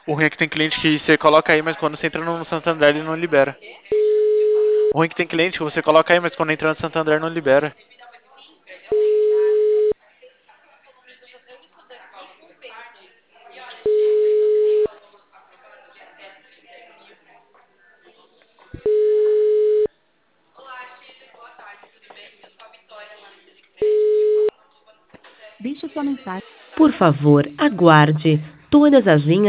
O ruim é que tem cliente que você coloca aí, mas quando você entra no Santander ele não libera. O ruim é que tem cliente que você coloca aí, mas quando entra no Santander não libera. Deixe sua mensagem. Por favor, aguarde. Todas as linhas